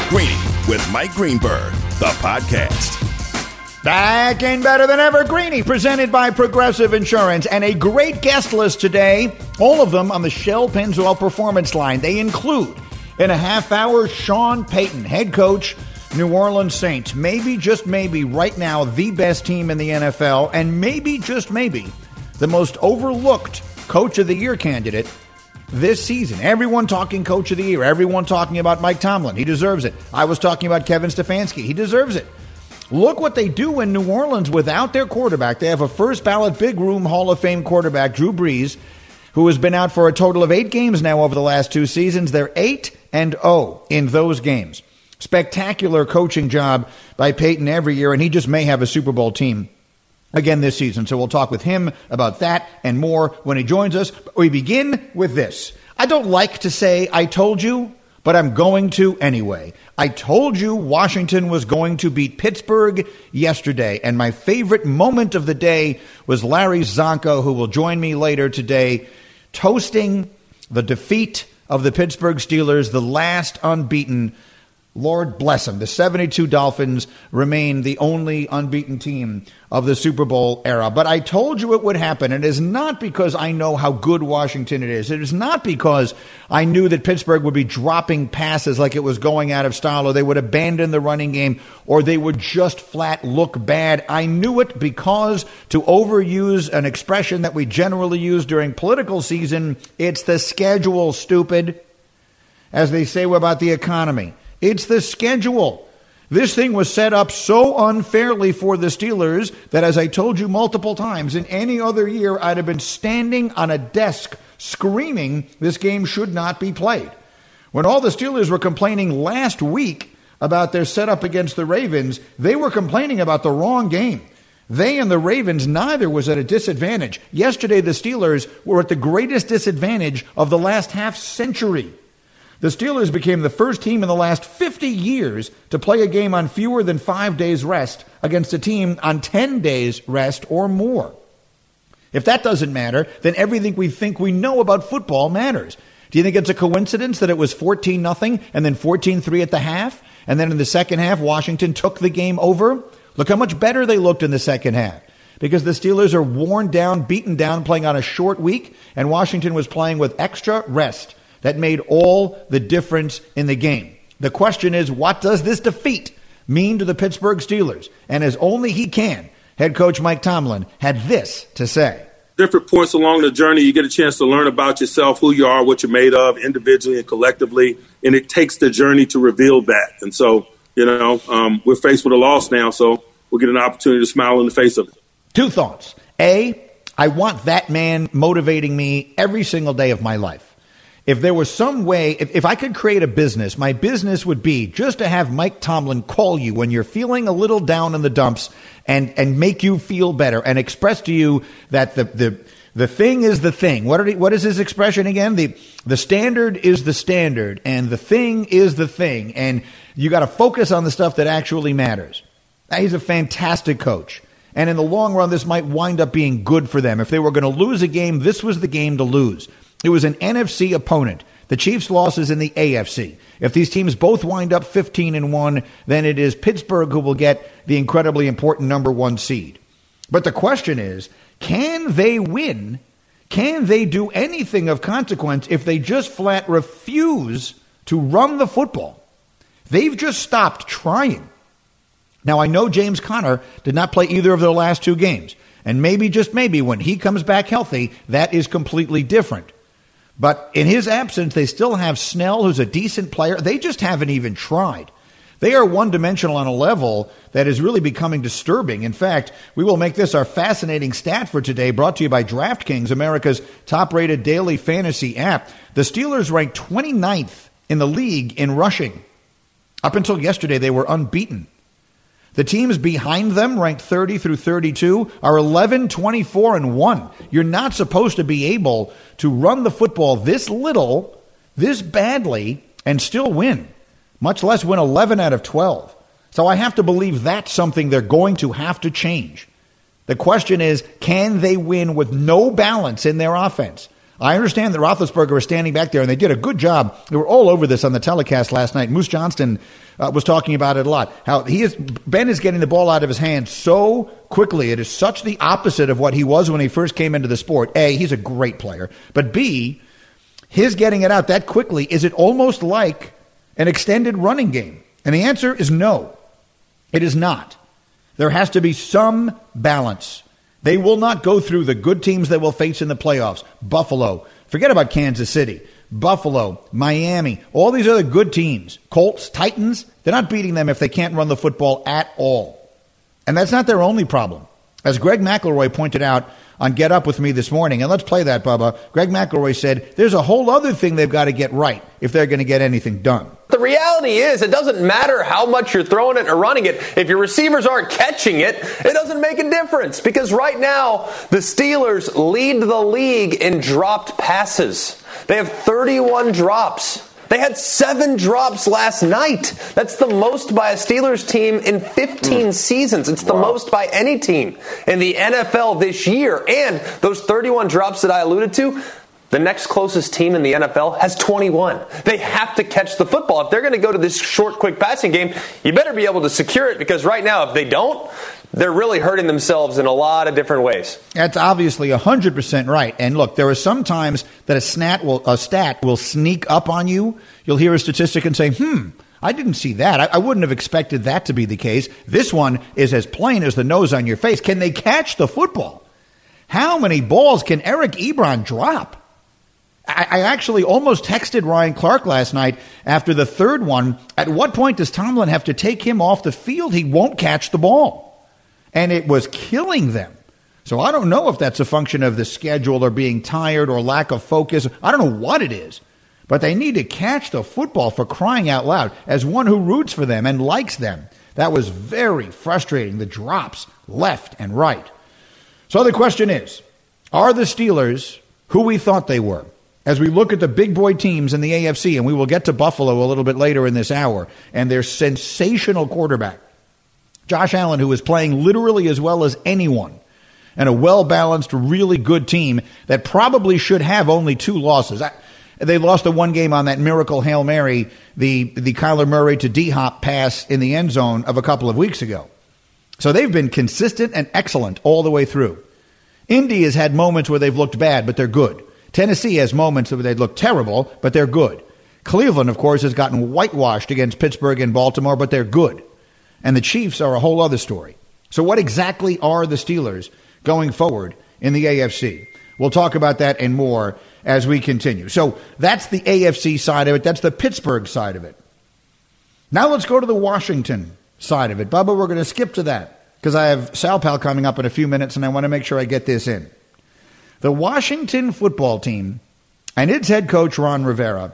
Greeny with Mike Greenberg, the podcast. Back and better than ever, Greeny, presented by Progressive Insurance, and a great guest list today, all of them on the Shell Pennzoil Performance Line. They include, in a half hour, Sean Payton, head coach, New Orleans Saints. Maybe, just maybe, right now, the best team in the NFL, and maybe, just maybe, the most overlooked Coach of the Year candidate this season. Everyone talking Coach of the Year. Everyone talking about Mike Tomlin. He deserves it. I was talking about Kevin Stefanski. He deserves it. Look what they do in New Orleans without their quarterback. They have a first-ballot Big Room Hall of Fame quarterback, Drew Brees, who has been out for a total of 8 games now over the last 2 seasons. They're 8-0 in those games. Spectacular coaching job by Payton every year, and he just may have a Super Bowl team again this season. So we'll talk with him about that and more when he joins us. We begin with this. I don't like to say I told you, but I'm going to anyway. I told you Washington was going to beat Pittsburgh yesterday, and my favorite moment of the day was Larry Zonko, who will join me later today, toasting the defeat of the Pittsburgh Steelers, the last unbeaten. Lord bless them. The 72 Dolphins remain the only unbeaten team of the Super Bowl era. But I told you it would happen. It is not because I know how good Washington it is. It is not because I knew that Pittsburgh would be dropping passes like it was going out of style, or they would abandon the running game, or they would just flat look bad. I knew it because, to overuse an expression that we generally use during political season, it's the schedule, stupid, as they say about the economy. It's the schedule. This thing was set up so unfairly for the Steelers that, as I told you multiple times, in any other year, I'd have been standing on a desk screaming this game should not be played. When all the Steelers were complaining last week about their setup against the Ravens, they were complaining about the wrong game. They and the Ravens, neither was at a disadvantage. Yesterday, the Steelers were at the greatest disadvantage of the last half century. The Steelers became the first team in the last 50 years to play a game on fewer than 5 days rest against a team on 10 days rest or more. If that doesn't matter, then everything we think we know about football matters. Do you think it's a coincidence that it was 14-0 and then 14-3 at the half? And then in the second half, Washington took the game over? Look how much better they looked in the second half. Because the Steelers are worn down, beaten down, playing on a short week, and Washington was playing with extra rest. That made all the difference in the game. The question is, what does this defeat mean to the Pittsburgh Steelers? And as only he can, head coach Mike Tomlin had this to say. Different points along the journey, you get a chance to learn about yourself, who you are, what you're made of, individually and collectively, and it takes the journey to reveal that. And so, we're faced with a loss now, so we'll get an opportunity to smile in the face of it. 2 thoughts. A, I want that man motivating me every single day of my life. If there was some way, if I could create a business, my business would be just to have Mike Tomlin call you when you're feeling a little down in the dumps and make you feel better and express to you that the thing is the thing. What is his expression again? The standard is the standard and the thing is the thing. And you got to focus on the stuff that actually matters. He's a fantastic coach. And in the long run, this might wind up being good for them. If they were going to lose a game, this was the game to lose. It was an NFC opponent. The Chiefs' loss is in the AFC. If these teams both wind up 15-1, then it is Pittsburgh who will get the incredibly important number 1 seed. But the question is, can they win? Can they do anything of consequence if they just flat refuse to run the football? They've just stopped trying. Now, I know James Conner did not play either of their last 2 games. And maybe, just maybe, when he comes back healthy, that is completely different. But in his absence, they still have Snell, who's a decent player. They just haven't even tried. They are one-dimensional on a level that is really becoming disturbing. In fact, we will make this our fascinating stat for today, brought to you by DraftKings, America's top-rated daily fantasy app. The Steelers ranked 29th in the league in rushing. Up until yesterday, they were unbeaten. The teams behind them, ranked 30 through 32, are 11, 24, and 1. You're not supposed to be able to run the football this little, this badly, and still win, much less win 11 out of 12. So I have to believe that's something they're going to have to change. The question is, can they win with no balance in their offense? I understand that Roethlisberger was standing back there, and they did a good job. They were all over this on the telecast last night. Moose Johnston was talking about it a lot. How Ben is getting the ball out of his hands so quickly. It is such the opposite of what he was when he first came into the sport. A, he's a great player. But B, his getting it out that quickly, is it almost like an extended running game? And the answer is no. It is not. There has to be some balance. They will not go through the good teams that will face in the playoffs. Buffalo. Forget about Kansas City. Buffalo, Miami, all these other good teams. Colts, Titans, they're not beating them if they can't run the football at all. And that's not their only problem. As Greg McElroy pointed out on Get Up With Me this morning, and let's play that, Bubba. Greg McElroy said there's a whole other thing they've got to get right if they're going to get anything done. The reality is it doesn't matter how much you're throwing it or running it. If your receivers aren't catching it, it doesn't make a difference. Because right now, the Steelers lead the league in dropped passes. They have 31 drops. They had 7 drops last night. That's the most by a Steelers team in 15 seasons. It's the most by any team in the NFL this year. And those 31 drops that I alluded to, the next closest team in the NFL has 21. They have to catch the football. If they're going to go to this short, quick passing game, you better be able to secure it, because right now, if they don't, they're really hurting themselves in a lot of different ways. That's obviously 100% right. And look, there are some times that a stat will sneak up on you. You'll hear a statistic and say, I didn't see that. I wouldn't have expected that to be the case. This one is as plain as the nose on your face. Can they catch the football? How many balls can Eric Ebron drop? I actually almost texted Ryan Clark last night after the third one. At what point does Tomlin have to take him off the field? He won't catch the ball. And it was killing them. So I don't know if that's a function of the schedule or being tired or lack of focus. I don't know what it is. But they need to catch the football, for crying out loud. As one who roots for them and likes them, that was very frustrating, the drops left and right. So the question is, are the Steelers who we thought they were? As we look at the big boy teams in the AFC, and we will get to Buffalo a little bit later in this hour, and their sensational quarterback, Josh Allen, who is playing literally as well as anyone, and a well-balanced, really good team that probably should have only 2 losses. They lost the one game on that miracle Hail Mary, the Kyler Murray to D-Hop pass in the end zone of a couple of weeks ago. So they've been consistent and excellent all the way through. Indy has had moments where they've looked bad, but they're good. Tennessee has moments where they look terrible, but they're good. Cleveland, of course, has gotten whitewashed against Pittsburgh and Baltimore, but they're good. And the Chiefs are a whole other story. So what exactly are the Steelers going forward in the AFC? We'll talk about that and more as we continue. So that's the AFC side of it. That's the Pittsburgh side of it. Now let's go to the Washington side of it. Bubba, we're going to skip to that because I have Sal Pal coming up in a few minutes, and I want to make sure I get this in. The Washington football team and its head coach, Ron Rivera,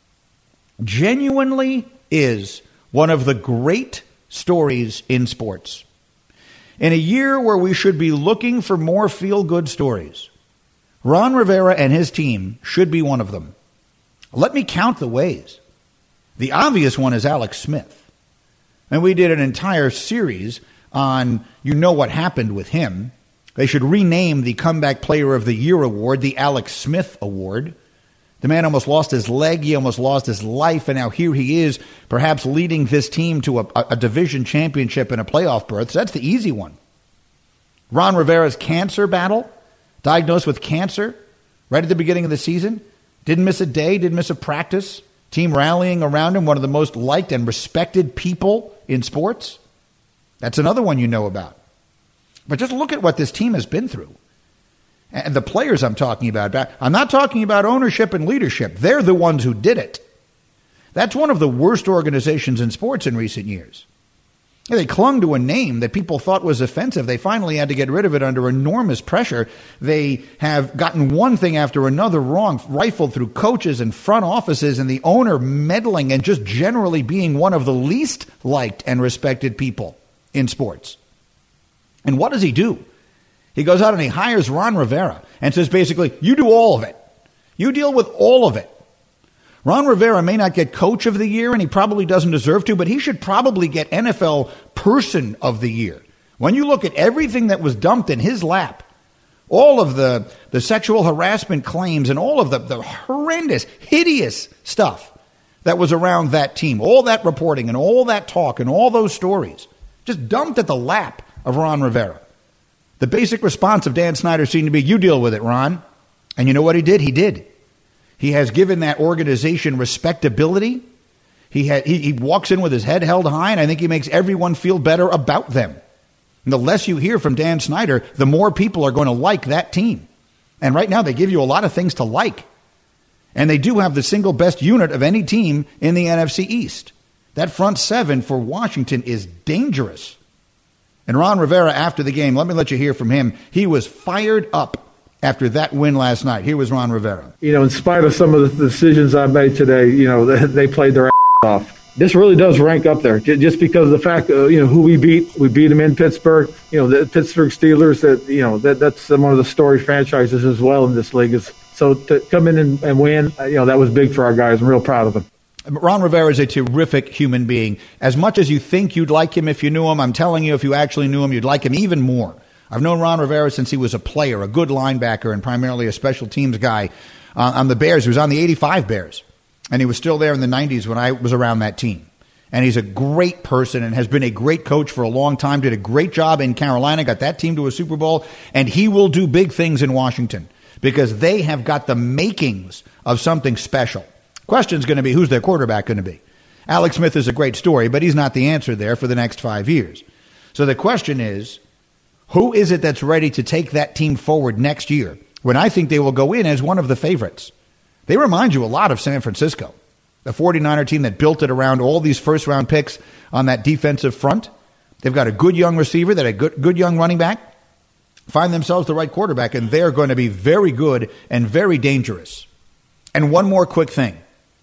genuinely is one of the great stories in sports. In a year where we should be looking for more feel-good stories, Ron Rivera and his team should be one of them. Let me count the ways. The obvious one is Alex Smith. And we did an entire series on what happened with him. They should rename the Comeback Player of the Year award the Alex Smith Award. The man almost lost his leg, he almost lost his life, and now here he is, perhaps leading this team to a division championship and a playoff berth. So that's the easy one. Ron Rivera's cancer battle, diagnosed with cancer right at the beginning of the season, didn't miss a day, didn't miss a practice, team rallying around him, one of the most liked and respected people in sports. That's another one you know about. But just look at what this team has been through. And the players I'm talking about, I'm not talking about ownership and leadership. They're the ones who did it. That's one of the worst organizations in sports in recent years. They clung to a name that people thought was offensive. They finally had to get rid of it under enormous pressure. They have gotten one thing after another wrong, rifled through coaches and front offices, and the owner meddling and just generally being one of the least liked and respected people in sports. And what does he do? He goes out and he hires Ron Rivera and says basically, you do all of it. You deal with all of it. Ron Rivera may not get Coach of the Year, and he probably doesn't deserve to, but he should probably get NFL Person of the Year. When you look at everything that was dumped in his lap, All of the sexual harassment claims and all of the horrendous, hideous stuff that was around that team, all that reporting and all that talk and all those stories, just dumped at the lap of Ron Rivera. The basic response of Dan Snyder seemed to be, you deal with it, Ron. And you know what he did? He did. He has given that organization respectability. He walks in with his head held high, and I think he makes everyone feel better about them. And the less you hear from Dan Snyder, the more people are going to like that team. And right now they give you a lot of things to like. And they do have the single best unit of any team in the NFC East. That front seven for Washington is dangerous. And Ron Rivera, after the game, let me let you hear from him. He was fired up after that win last night. Here was Ron Rivera. In spite of some of the decisions I made today, they played their ass off. This really does rank up there, just because of the fact, who we beat. We beat them in Pittsburgh. The Pittsburgh Steelers. That's one of the storied franchises as well in this league. So to come in and win, that was big for our guys. I'm real proud of them. Ron Rivera is a terrific human being. As much as you think you'd like him if you knew him, I'm telling you, if you actually knew him, you'd like him even more. I've known Ron Rivera since he was a player, a good linebacker, and primarily a special teams guy on the Bears. He was on the 85 Bears, and he was still there in the 90s when I was around that team. And he's a great person and has been a great coach for a long time, did a great job in Carolina, got that team to a Super Bowl, and he will do big things in Washington because they have got the makings of something special. Question's going to be, who's their quarterback going to be? Alex Smith is a great story, but he's not the answer there for the next 5 years. So the question is, who is it that's ready to take that team forward next year when I think they will go in as one of the favorites? They remind you a lot of San Francisco, the 49er team that built it around all these first-round picks on that defensive front. They've got a good young receiver, that a good young running back. Find themselves the right quarterback, and they're going to be very good and very dangerous. And one more quick thing.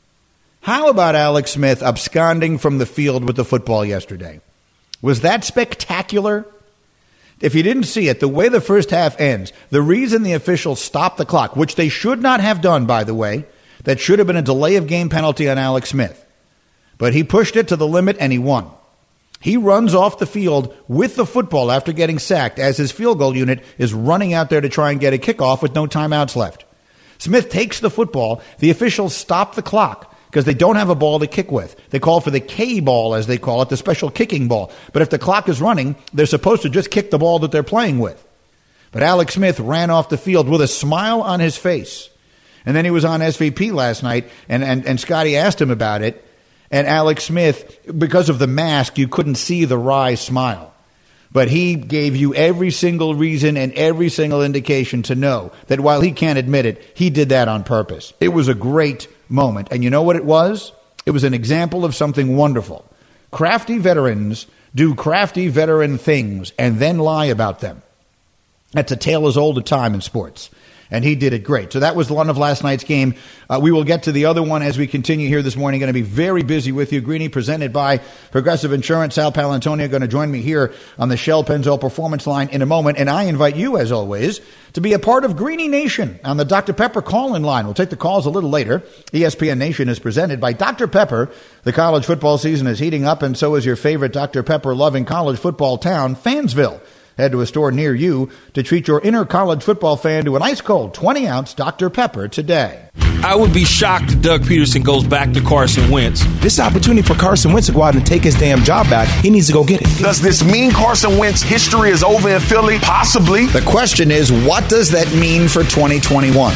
How about Alex Smith absconding from the field with the football yesterday? Was that spectacular? If you didn't see it, the way the first half ends, the reason the officials stopped the clock, which they should not have done, by the way, that should have been a delay of game penalty on Alex Smith. But he pushed it to the limit and he won. He runs off the field with the football after getting sacked as his field goal unit is running out there to try and get a kickoff with no timeouts left. Smith takes the football. The officials stop the clock because they don't have a ball to kick with. They call for the K ball, as they call it, the special kicking ball. But if the clock is running, they're supposed to just kick the ball that they're playing with. But Alex Smith ran off the field with a smile on his face. And then he was on SVP last night, and Scotty asked him about it. And Alex Smith, because of the mask, you couldn't see the wry smile. But he gave you every single reason and every single indication to know that while he can't admit it, he did that on purpose. It was a great moment. And you know what it was? It was an example of something wonderful. Crafty veterans do crafty veteran things and then lie about them. That's a tale as old a time in sports. And he did it great. So that was one of last night's game. We will get to the other one as we continue here this morning. Going to be very busy with you. Greeny, presented by Progressive Insurance. Sal Palantonio going to join me here on the Shell Pennzoil Performance Line in a moment. And I invite you, as always, to be a part of Greeny Nation on the Dr. Pepper call-in line. We'll take the calls a little later. ESPN Nation is presented by Dr. Pepper. The college football season is heating up, and so is your favorite Dr. Pepper-loving college football town, Fansville. Head to a store near you to treat your inner college football fan to an ice-cold 20-ounce Dr. Pepper today. I would be shocked if Doug Peterson goes back to Carson Wentz. This opportunity for Carson Wentz to go out and take his damn job back. He needs to go get it. Does this mean Carson Wentz history is over in Philly? Possibly. The question is, what does that mean for 2021?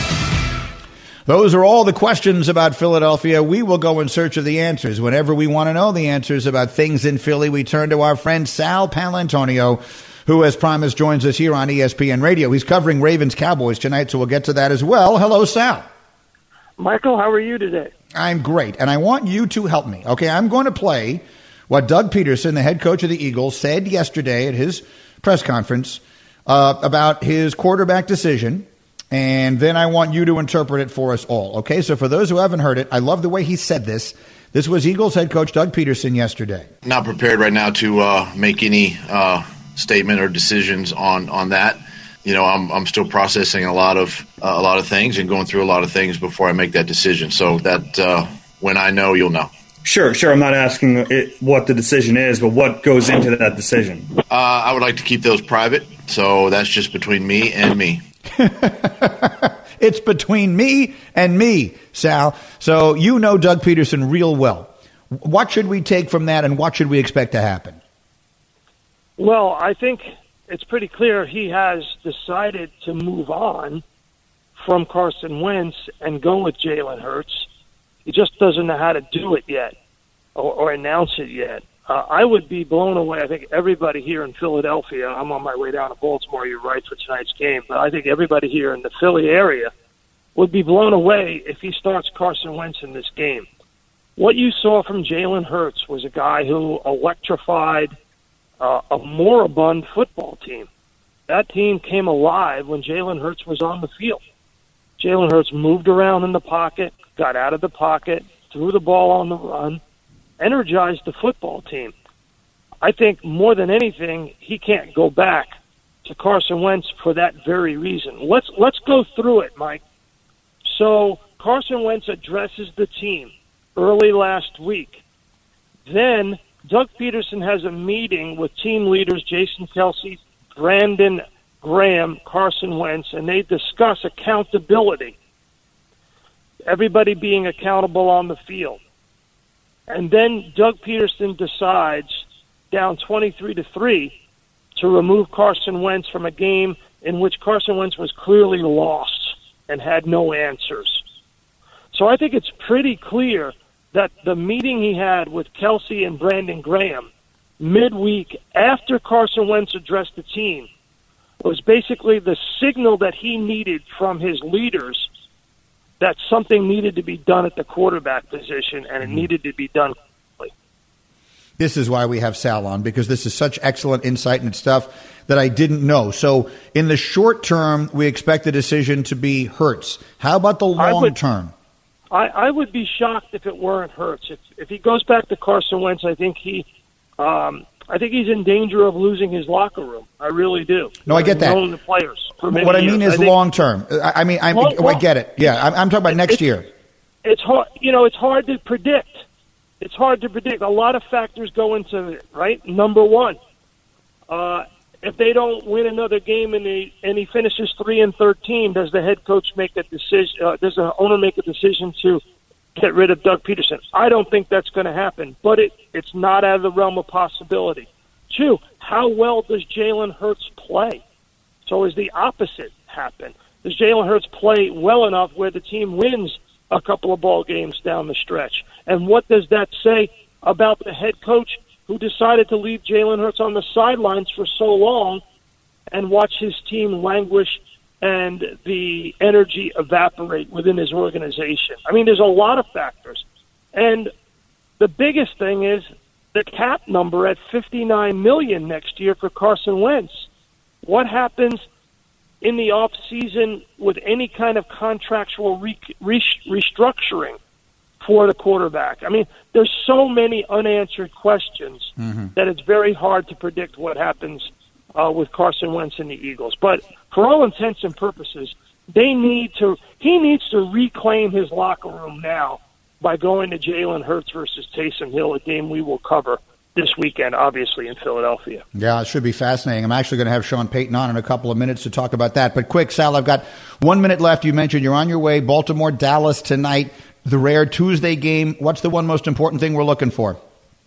Those are all the questions about Philadelphia. We will go in search of the answers. Whenever we want to know the answers about things in Philly, we turn to our friend Sal Palantonio, who, as promised, joins us here on ESPN Radio. He's covering Ravens-Cowboys tonight, so we'll get to that as well. Hello, Sal. Michael, how are you today? I'm great, and I want you to help me. Okay, I'm going to play what Doug Peterson, the head coach of the Eagles, said yesterday at his press conference about his quarterback decision, and then I want you to interpret it for us all. Okay, so for those who haven't heard it, I love the way he said this. This was Eagles head coach Doug Peterson yesterday. Not prepared right now to make any statement or decisions on that. You know, I'm still processing a lot of things and going through a lot of things before I make that decision. So that when I know, you'll know. Sure. I'm not asking what the decision is, but what goes into that decision. I would like to keep those private, so that's just between me and me. It's between me and me, Sal. So you know Doug Peterson real well. What should we take from that, and what should we expect to happen? Well, I think it's pretty clear he has decided to move on from Carson Wentz and go with Jalen Hurts. He just doesn't know how to do it yet or announce it yet. I would be blown away. I think everybody here in Philadelphia, I'm on my way down to Baltimore, you're right, for tonight's game, but I think everybody here in the Philly area would be blown away if he starts Carson Wentz in this game. What you saw from Jalen Hurts was a guy who electrified a moribund football team. That team came alive when Jalen Hurts was on the field. Jalen Hurts moved around in the pocket, got out of the pocket, threw the ball on the run, energized the football team. I think more than anything, he can't go back to Carson Wentz for that very reason. Let's go through it, Mike. So Carson Wentz addresses the team early last week. Then Doug Peterson has a meeting with team leaders Jason Kelce, Brandon Graham, Carson Wentz, and they discuss accountability, everybody being accountable on the field. And then Doug Peterson decides, down 23-3, to remove Carson Wentz from a game in which Carson Wentz was clearly lost and had no answers. So I think it's pretty clear that the meeting he had with Kelce and Brandon Graham midweek after Carson Wentz addressed the team was basically the signal that he needed from his leaders that something needed to be done at the quarterback position, and it needed to be done quickly. This is why we have Sal on, because this is such excellent insight and stuff that I didn't know. So in the short term, we expect the decision to be Hurts. How about the long term? I would be shocked if it weren't Hurts. If he goes back to Carson Wentz, I think he's in danger of losing his locker room. I really do. No, I get that. The players what I mean is long term. I get it. Yeah, I'm talking about next year. It's hard. It's hard to predict. It's hard to predict. A lot of factors go into it, right? Number one, if they don't win another game and he finishes 3-13, does the head coach make a decision? Does the owner make a decision to get rid of Doug Peterson? I don't think that's going to happen, but it's not out of the realm of possibility. Two, how well does Jalen Hurts play? So is the opposite happen? Does Jalen Hurts play well enough where the team wins a couple of ball games down the stretch? And what does that say about the head coach who decided to leave Jalen Hurts on the sidelines for so long and watch his team languish and the energy evaporate within his organization? I mean, there's a lot of factors. And the biggest thing is the cap number at $59 million next year for Carson Wentz. What happens in the offseason with any kind of contractual restructuring for the quarterback? I mean, there's so many unanswered questions that it's very hard to predict what happens with Carson Wentz and the Eagles. But for all intents and purposes, he needs to reclaim his locker room now by going to Jalen Hurts versus Taysom Hill, a game we will cover this weekend, obviously, in Philadelphia. Yeah, it should be fascinating. I'm actually going to have Sean Payton on in a couple of minutes to talk about that. But quick, Sal, I've got 1 minute left. You mentioned you're on your way, Baltimore, Dallas tonight, the rare Tuesday game. What's the one most important thing we're looking for?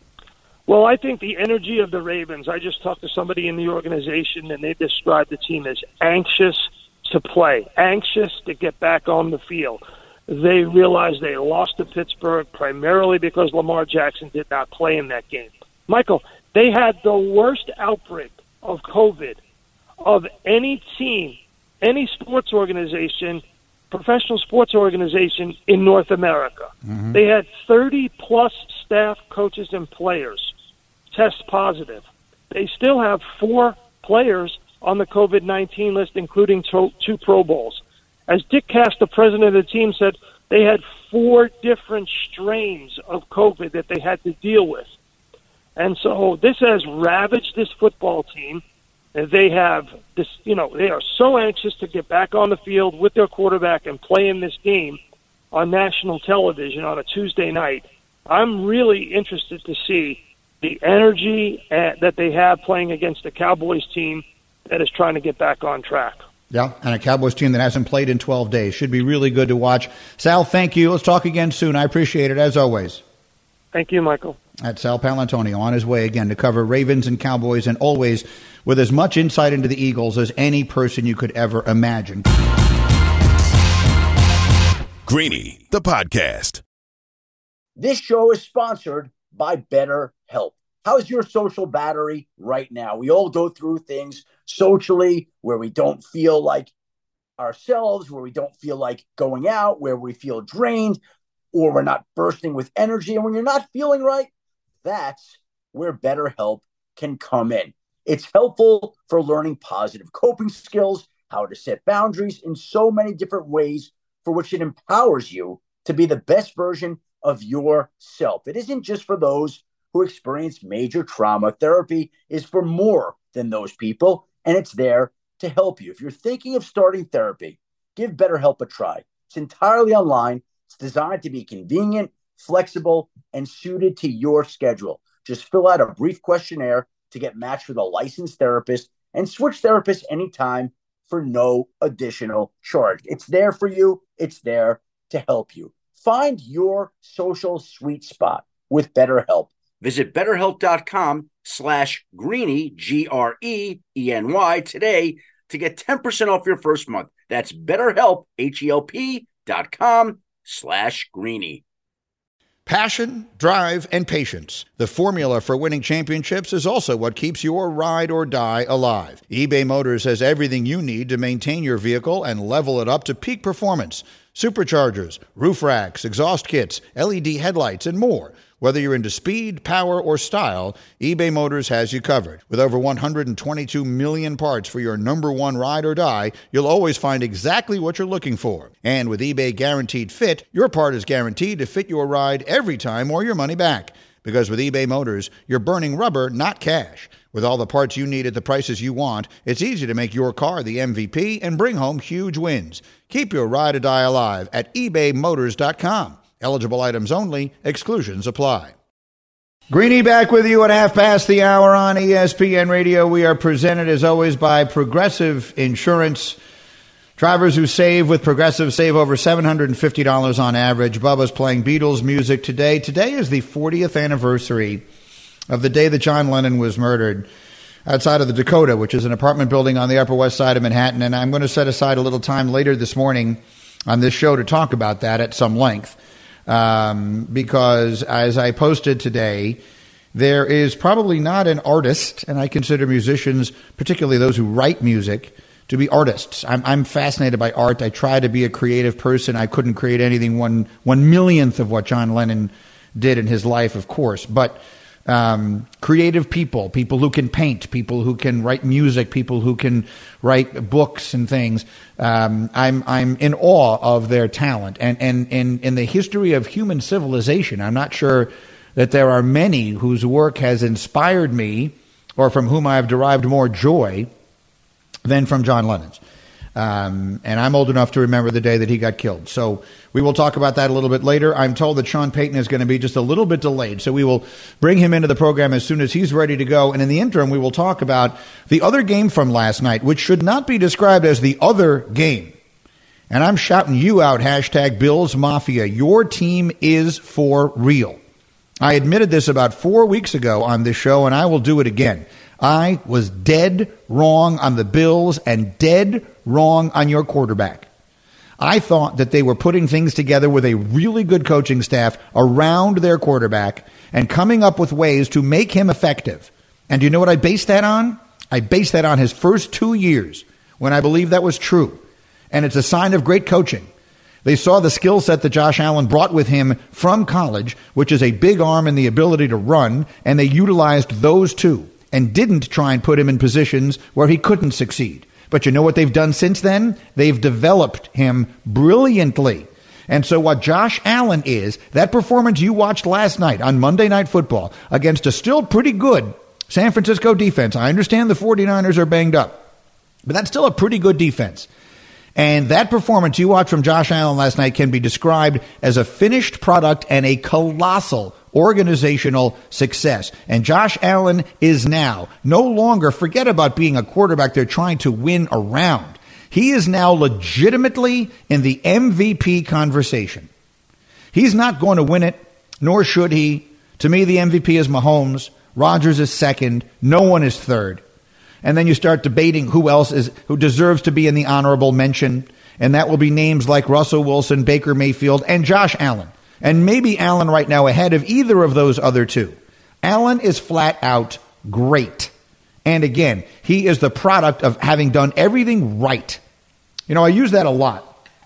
Well, I think the energy of the Ravens. I just talked to somebody in the organization, and they described the team as anxious to play, anxious to get back on the field. They realized they lost to Pittsburgh primarily because Lamar Jackson did not play in that game. Michael, they had the worst outbreak of COVID of any team, any sports organization, professional sports organization in North America. They had 30-plus staff, coaches, and players test positive. They still have 4 players on the COVID-19 list, including 2 Pro Bowls. As Dick Cass, the president of the team, said, they had 4 different strains of COVID that they had to deal with. And so this has ravaged this football team. And they have this, they are so anxious to get back on the field with their quarterback and play in this game on national television on a Tuesday night. I'm really interested to see the energy that they have playing against the Cowboys team that is trying to get back on track. Yeah, and a Cowboys team that hasn't played in 12 days. Should be really good to watch. Sal, thank you. Let's talk again soon. I appreciate it, as always. Thank you, Michael. That's Sal Paolantonio on his way again to cover Ravens and Cowboys, and always with as much insight into the Eagles as any person you could ever imagine. Greeny, the podcast. This show is sponsored by BetterHelp. How's your social battery right now? We all go through things socially where we don't feel like ourselves, where we don't feel like going out, where we feel drained, or we're not bursting with energy. And when you're not feeling right, that's where BetterHelp can come in. It's helpful for learning positive coping skills, how to set boundaries in so many different ways, for which it empowers you to be the best version of yourself. It isn't just for those who experience major trauma. Therapy is for more than those people, and it's there to help you. If you're thinking of starting therapy, give BetterHelp a try. It's entirely online. It's designed to be convenient, flexible, and suited to your schedule. Just fill out a brief questionnaire to get matched with a licensed therapist and switch therapists anytime for no additional charge. It's there for you. It's there to help you. Find your social sweet spot with BetterHelp. Visit BetterHelp.com/Greeny, GREENY today to get 10% off your first month. That's BetterHelp, HELP.com/Greeny. Passion, drive, and patience. The formula for winning championships is also what keeps your ride or die alive. eBay Motors has everything you need to maintain your vehicle and level it up to peak performance. Superchargers, roof racks, exhaust kits, LED headlights, and more. Whether you're into speed, power, or style, eBay Motors has you covered. With over 122 million parts for your number one ride or die, you'll always find exactly what you're looking for. And with eBay Guaranteed Fit, your part is guaranteed to fit your ride every time or your money back. Because with eBay Motors, you're burning rubber, not cash. With all the parts you need at the prices you want, it's easy to make your car the MVP and bring home huge wins. Keep your ride or die alive at ebaymotors.com. Eligible items only. Exclusions apply. Greeny back with you at 5:30 on ESPN Radio. We are presented, as always, by Progressive Insurance. Drivers who save with Progressive save over $750 on average. Bubba's playing Beatles music today. Today is the 40th anniversary of the day that John Lennon was murdered outside of the Dakota, which is an apartment building on the Upper West Side of Manhattan. And I'm going to set aside a little time later this morning on this show to talk about that at some length. Because as I posted today, there is probably not an artist, and I consider musicians, particularly those who write music, to be artists. I'm fascinated by art. I try to be a creative person. I couldn't create anything one millionth of what John Lennon did in his life, of course. But creative people who can paint, people who can write music, people who can write books and things. I'm in awe of their talent. And in the history of human civilization, I'm not sure that there are many whose work has inspired me or from whom I have derived more joy than from John Lennon's. And I'm old enough to remember the day that he got killed. So we will talk about that a little bit later. I'm told that Sean Payton is going to be just a little bit delayed. So we will bring him into the program as soon as he's ready to go. And in the interim, we will talk about the other game from last night, which should not be described as the other game. And I'm shouting you out, hashtag Bills Mafia. Your team is for real. I admitted this about 4 weeks ago on this show, and I will do it again. I was dead wrong on the Bills and dead wrong on your quarterback. I thought that they were putting things together with a really good coaching staff around their quarterback and coming up with ways to make him effective. And do you know what I based that on? I based that on his first 2 years when I believed that was true. And it's a sign of great coaching. They saw the skill set that Josh Allen brought with him from college, which is a big arm and the ability to run, and they utilized those two and didn't try and put him in positions where he couldn't succeed. But you know what they've done since then? They've developed him brilliantly. And so what Josh Allen is, that performance you watched last night on Monday Night Football against a still pretty good San Francisco defense. I understand the 49ers are banged up, but that's still a pretty good defense. And that performance you watched from Josh Allen last night can be described as a finished product and a colossal organizational success. And Josh Allen is now no longer, forget about being a quarterback they're trying to win around. He is now legitimately in the MVP conversation. He's not going to win it, nor should he. To me, the MVP is Mahomes. Rodgers is second. No one is third. And then you start debating who deserves to be in the honorable mention. And that will be names like Russell Wilson, Baker Mayfield, and Josh Allen. And maybe Allen right now ahead of either of those other two. Allen is flat out great. And again, he is the product of having done everything right. You know, I use that a lot.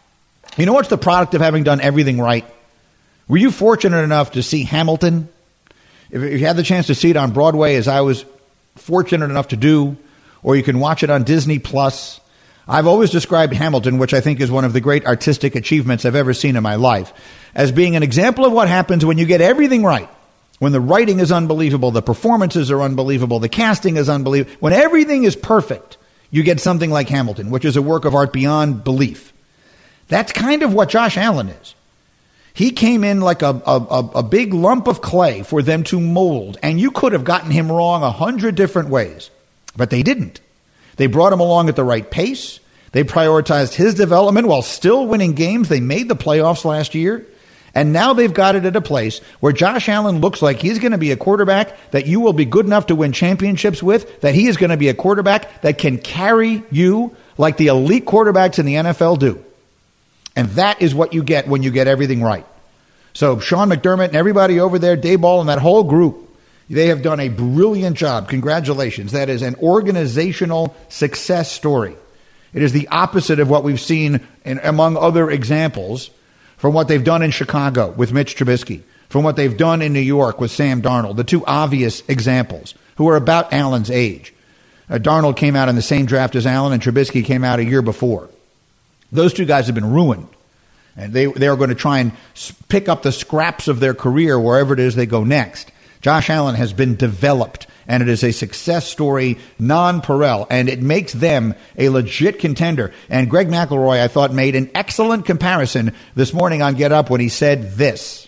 You know what's the product of having done everything right? Were you fortunate enough to see Hamilton? If you had the chance to see it on Broadway, as I was fortunate enough to do, or you can watch it on Disney Plus. I've always described Hamilton, which I think is one of the great artistic achievements I've ever seen in my life, as being an example of what happens when you get everything right. When the writing is unbelievable, the performances are unbelievable, the casting is unbelievable. When everything is perfect, you get something like Hamilton, which is a work of art beyond belief. That's kind of what Josh Allen is. He came in like a big lump of clay for them to mold, and you could have gotten him wrong 100 different ways, but they didn't. They brought him along at the right pace. They prioritized his development while still winning games. They made the playoffs last year, and now they've got it at a place where Josh Allen looks like he's going to be a quarterback that you will be good enough to win championships with, that he is going to be a quarterback that can carry you like the elite quarterbacks in the NFL do. And that is what you get when you get everything right. So Sean McDermott and everybody over there, Daboll and that whole group, they have done a brilliant job. Congratulations. That is an organizational success story. It is the opposite of what we've seen among other examples from what they've done in Chicago with Mitch Trubisky, from what they've done in New York with Sam Darnold, the two obvious examples who are about Allen's age. Darnold came out in the same draft as Allen, and Trubisky came out a year before. Those two guys have been ruined. And they are going to try and pick up the scraps of their career wherever it is they go next. Josh Allen has been developed, and it is a success story, non-Perel, and it makes them a legit contender. And Greg McElroy, I thought, made an excellent comparison this morning on Get Up when he said this.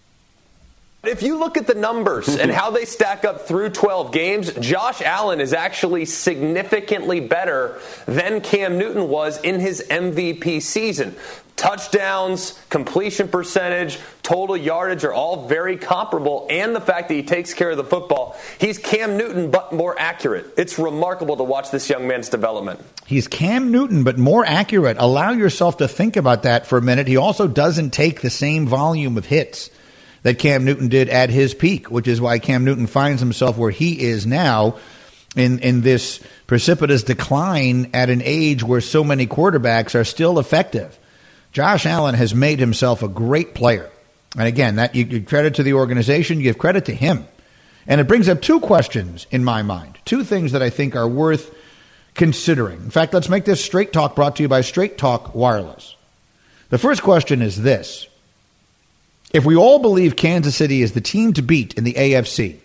If you look at the numbers and how they stack up through 12 games, Josh Allen is actually significantly better than Cam Newton was in his MVP season. Touchdowns, completion percentage, total yardage are all very comparable, and the fact that he takes care of the football. He's Cam Newton, but more accurate. It's remarkable to watch this young man's development. He's Cam Newton, but more accurate. Allow yourself to think about that for a minute. He also doesn't take the same volume of hits that Cam Newton did at his peak, which is why Cam Newton finds himself where he is now in this precipitous decline at an age where so many quarterbacks are still effective. Josh Allen has made himself a great player. And again, that you give credit to the organization, you give credit to him. And it brings up two questions in my mind, two things that I think are worth considering. In fact, let's make this Straight Talk brought to you by Straight Talk Wireless. The first question is this. If we all believe Kansas City is the team to beat in the AFC,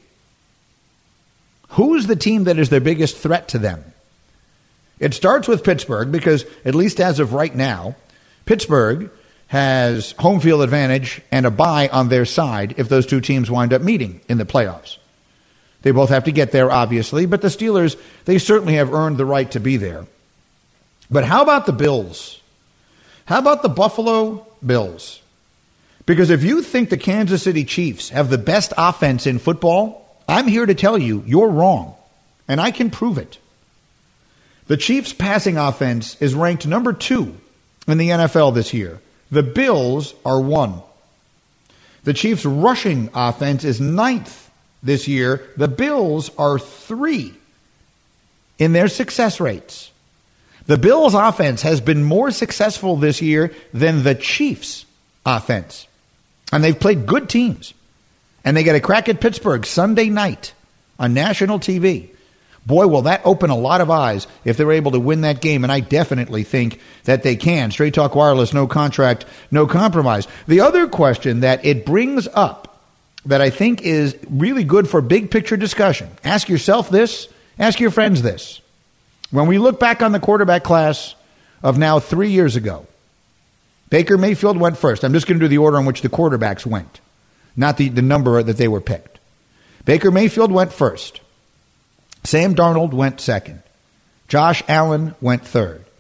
who is the team that is their biggest threat to them? It starts with Pittsburgh because, at least as of right now, Pittsburgh has home field advantage and a bye on their side if those two teams wind up meeting in the playoffs. They both have to get there, obviously, but the Steelers, they certainly have earned the right to be there. But how about the Bills? How about the Buffalo Bills? Because if you think the Kansas City Chiefs have the best offense in football, I'm here to tell you you're wrong, and I can prove it. The Chiefs' passing offense is ranked number 2 in the NFL this year. The Bills are 1. The Chiefs' rushing offense is 9th this year. The Bills are 3 in their success rates. The Bills' offense has been more successful this year than the Chiefs' offense. And they've played good teams. And they get a crack at Pittsburgh Sunday night on national TV. Boy, will that open a lot of eyes if they're able to win that game, and I definitely think that they can. Straight Talk Wireless, no contract, no compromise. The other question that it brings up that I think is really good for big picture discussion, ask yourself this, ask your friends this. When we look back on the quarterback class of now 3 years ago, Baker Mayfield went first. I'm just going to do the order in which the quarterbacks went, not the number that they were picked. Baker Mayfield went first. Sam Darnold went second. Josh Allen went third.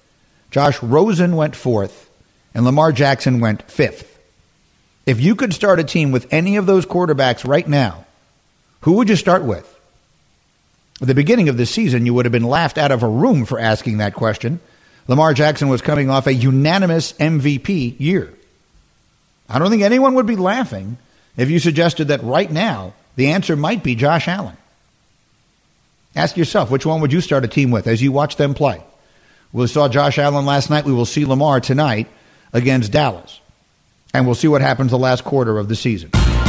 Josh Rosen went 4th, and Lamar Jackson went 5th. If you could start a team with any of those quarterbacks right now, who would you start with? At the beginning of the season, you would have been laughed out of a room for asking that question. Lamar Jackson was coming off a unanimous MVP year. I don't think anyone would be laughing if you suggested that right now the answer might be Josh Allen. Ask yourself, which one would you start a team with as you watch them play? We saw Josh Allen last night. We will see Lamar tonight against Dallas. And we'll see what happens the last quarter of the season.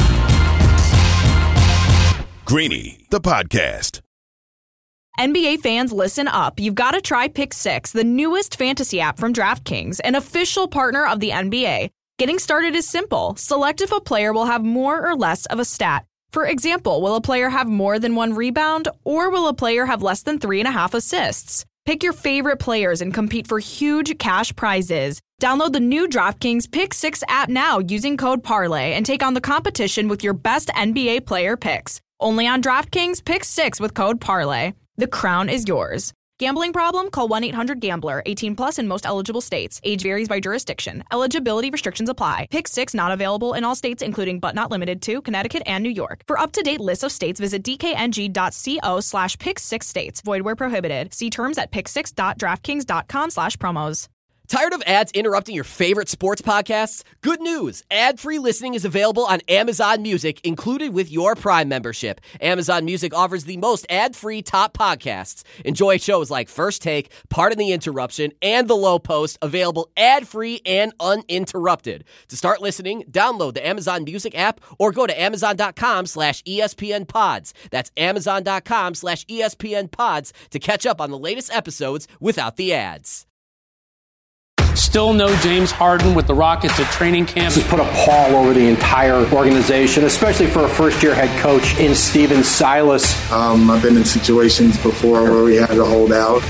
Greeny, the podcast. NBA fans, listen up. You've got to try Pick 6, the newest fantasy app from DraftKings, an official partner of the NBA. Getting started is simple. Select if a player will have more or less of a stat. For example, will a player have more than 1 rebound, or will a player have less than 3.5 assists? Pick your favorite players and compete for huge cash prizes. Download the new DraftKings Pick 6 app now using code PARLAY and take on the competition with your best NBA player picks. Only on DraftKings Pick 6 with code PARLAY. The crown is yours. Gambling problem? Call 1-800-GAMBLER. 18 plus in most eligible states. Age varies by jurisdiction. Eligibility restrictions apply. Pick 6 not available in all states, including but not limited to Connecticut and New York. For up-to-date lists of states, visit dkng.co/pick6states. Void where prohibited. See terms at pick6.draftkings.com/promos. Tired of ads interrupting your favorite sports podcasts? Good news! Ad-free listening is available on Amazon Music, included with your Prime membership. Amazon Music offers the most ad-free top podcasts. Enjoy shows like First Take, Pardon the Interruption, and The Low Post, available ad-free and uninterrupted. To start listening, download the Amazon Music app or go to amazon.com/ESPNpods. That's amazon.com/ESPNpods to catch up on the latest episodes without the ads. Still no James Harden with the Rockets at training camp. This has put a pall over the entire organization, especially for a first-year head coach in Steven Silas. I've been in situations before where we had to hold out.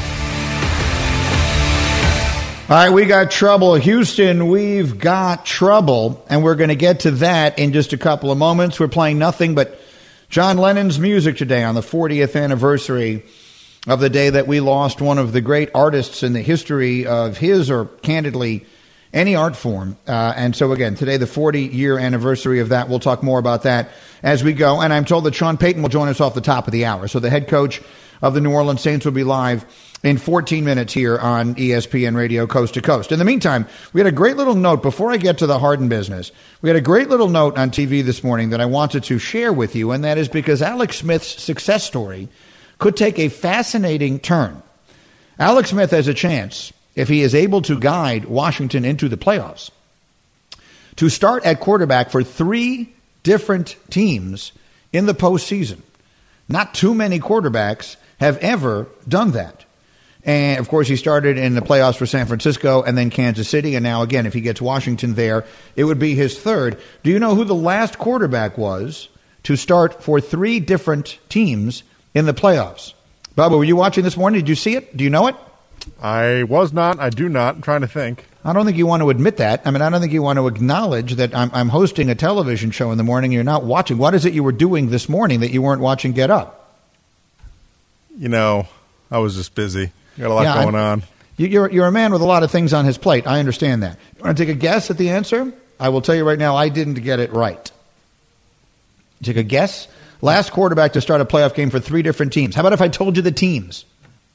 All right, we got trouble. Houston, we've got trouble, and we're going to get to that in just a couple of moments. We're playing nothing but John Lennon's music today on the 40th anniversary of the day that we lost one of the great artists in the history of his, or candidly, any art form. And so, again, today, the 40-year anniversary of that. We'll talk more about that as we go. And I'm told that Sean Payton will join us off the top of the hour. So the head coach of the New Orleans Saints will be live in 14 minutes here on ESPN Radio Coast to Coast. In the meantime, we had a great little note before I get to the Harden business. We had a great little note on TV this morning that I wanted to share with you, and that is because Alex Smith's success story could take a fascinating turn. Alex Smith has a chance, if he is able to guide Washington into the playoffs, to start at quarterback for 3 different teams in the postseason. Not too many quarterbacks have ever done that. And, of course, he started in the playoffs for San Francisco and then Kansas City. And now, again, if he gets Washington there, it would be his 3rd. Do you know who the last quarterback was to start for 3 different teams in the playoffs? Bubba, were you watching this morning? Did you see it? Do you know it? I was not. I do not. I'm trying to think. I don't think you want to admit that. I mean, I don't think you want to acknowledge that I'm hosting a television show in the morning. You're not watching. What is it you were doing this morning that you weren't watching Get Up? You know, I was just busy. Got a lot going on. You're a man with a lot of things on his plate. I understand that. You want to take a guess at the answer? I will tell you right now, I didn't get it right. Take a guess? Last quarterback to start a playoff game for 3 different teams. How about if I told you the teams?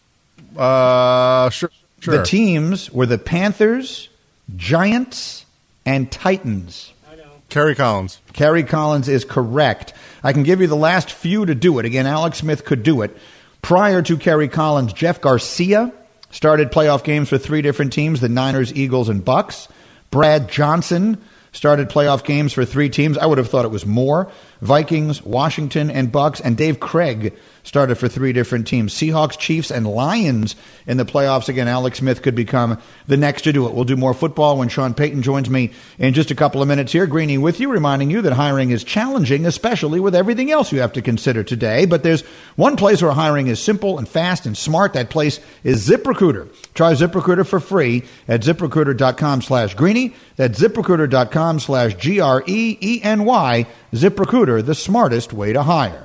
Sure. The teams were the Panthers, Giants, and Titans. Kerry Collins. Kerry Collins is correct. I can give you the last few to do it. Again, Alex Smith could do it. Prior to Kerry Collins, Jeff Garcia started playoff games for 3 different teams, the Niners, Eagles, and Bucks. Brad Johnson started playoff games for 3 teams. I would have thought it was more. Vikings, Washington, and Bucks. And Dave Craig started for 3 different teams. Seahawks, Chiefs, and Lions in the playoffs. Again, Alex Smith could become the next to do it. We'll do more football when Sean Payton joins me in just a couple of minutes here. Greeny with you, reminding you that hiring is challenging, especially with everything else you have to consider today. But there's one place where hiring is simple and fast and smart. That place is ZipRecruiter. Try ZipRecruiter for free at ZipRecruiter.com/Greeny. That's ZipRecruiter.com/GREENY. ZipRecruiter, the smartest way to hire.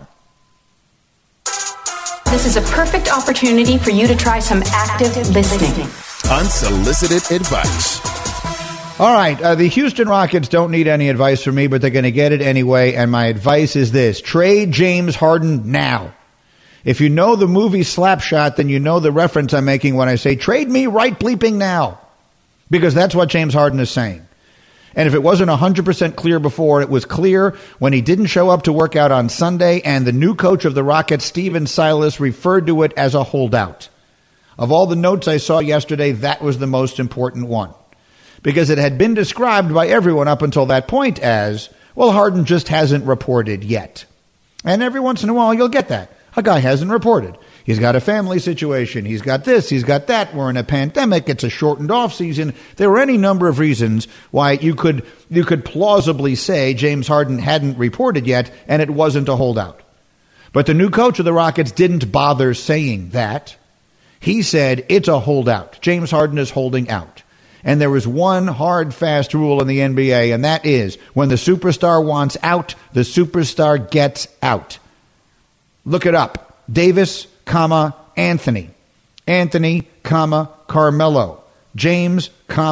This is a perfect opportunity for you to try some active listening. Unsolicited advice. All right, the Houston Rockets don't need any advice from me, but they're going to get it anyway, and my advice is this. Trade James Harden now. If you know the movie Slapshot, then you know the reference I'm making when I say trade me right bleeping now, because that's what James Harden is saying. And if it wasn't 100% clear before, it was clear when he didn't show up to work out on Sunday, and the new coach of the Rockets, Stephen Silas, referred to it as a holdout. Of all the notes I saw yesterday, that was the most important one, because it had been described by everyone up until that point as, well, Harden just hasn't reported yet. And every once in a while, you'll get that. A guy hasn't reported. He's got a family situation. He's got this. He's got that. We're in a pandemic. It's a shortened off season. There were any number of reasons why you could plausibly say James Harden hadn't reported yet, and it wasn't a holdout. But the new coach of the Rockets didn't bother saying that. He said it's a holdout. James Harden is holding out. And there is one hard, fast rule in the NBA, and that is when the superstar wants out, the superstar gets out. Look it up. Davis, Anthony. Anthony, Carmelo. James,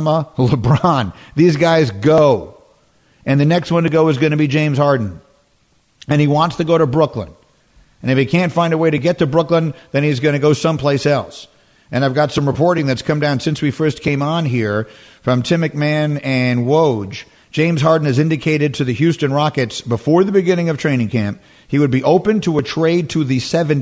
LeBron. These guys go. And the next one to go is going to be James Harden. And he wants to go to Brooklyn. And if he can't find a way to get to Brooklyn, then he's going to go someplace else. And I've got some reporting that's come down since we first came on here from Tim McMahon and Woj. James Harden has indicated to the Houston Rockets before the beginning of training camp he would be open to a trade to the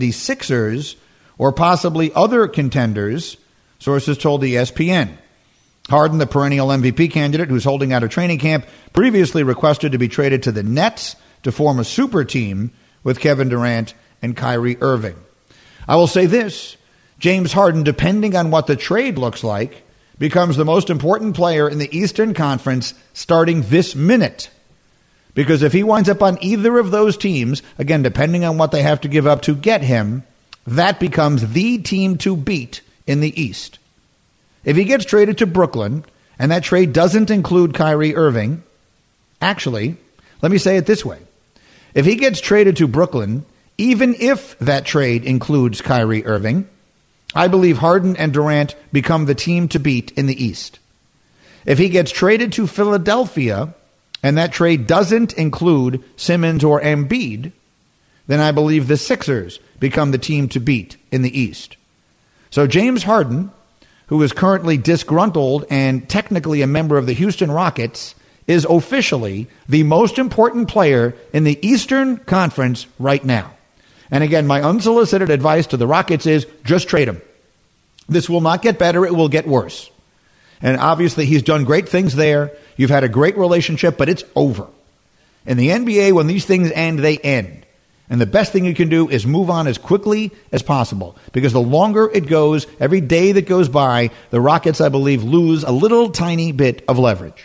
76ers or possibly other contenders, sources told ESPN. Harden, the perennial MVP candidate who's holding out of training camp, previously requested to be traded to the Nets to form a super team with Kevin Durant and Kyrie Irving. I will say this. James Harden, depending on what the trade looks like, becomes the most important player in the Eastern Conference starting this minute. Because if he winds up on either of those teams, again, depending on what they have to give up to get him, that becomes the team to beat in the East. If he gets traded to Brooklyn, and that trade doesn't include Kyrie Irving, actually, let me say it this way. If he gets traded to Brooklyn, even if that trade includes Kyrie Irving, I believe Harden and Durant become the team to beat in the East. If he gets traded to Philadelphia, and that trade doesn't include Simmons or Embiid, then I believe the Sixers become the team to beat in the East. So James Harden, who is currently disgruntled and technically a member of the Houston Rockets, is officially the most important player in the Eastern Conference right now. And again, my unsolicited advice to the Rockets is just trade him. This will not get better. It will get worse. And obviously, he's done great things there. You've had a great relationship, but it's over. In the NBA, when these things end, they end. And the best thing you can do is move on as quickly as possible. Because the longer it goes, every day that goes by, the Rockets, I believe, lose a little tiny bit of leverage.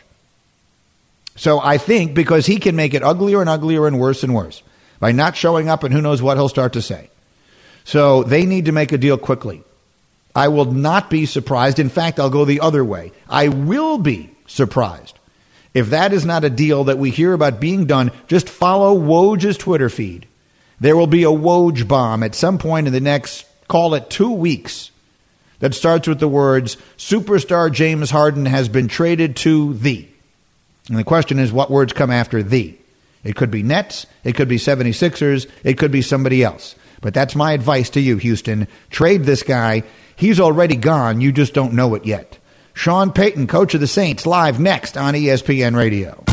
So I think because he can make it uglier and uglier and worse by not showing up, and who knows what he'll start to say. So they need to make a deal quickly. I will not be surprised. In fact, I'll go the other way. I will be surprised if that is not a deal that we hear about being done. Just follow Woj's Twitter feed. There will be a Woj bomb at some point in the next, call it 2 weeks, that starts with the words, superstar James Harden has been traded to the. And the question is, what words come after the? It could be Nets. It could be 76ers. It could be somebody else. But that's my advice to you, Houston. Trade this guy. He's already gone. You just don't know it yet. Sean Payton, coach of the Saints, live next on ESPN Radio.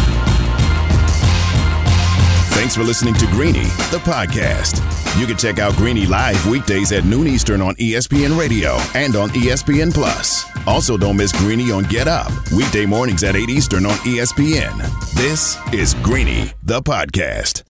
Thanks for listening to Greeny, the podcast. You can check out Greeny live weekdays at noon Eastern on ESPN Radio and on ESPN Plus. Also, don't miss Greeny on Get Up, weekday mornings at 8 Eastern on ESPN. This is Greeny, the podcast.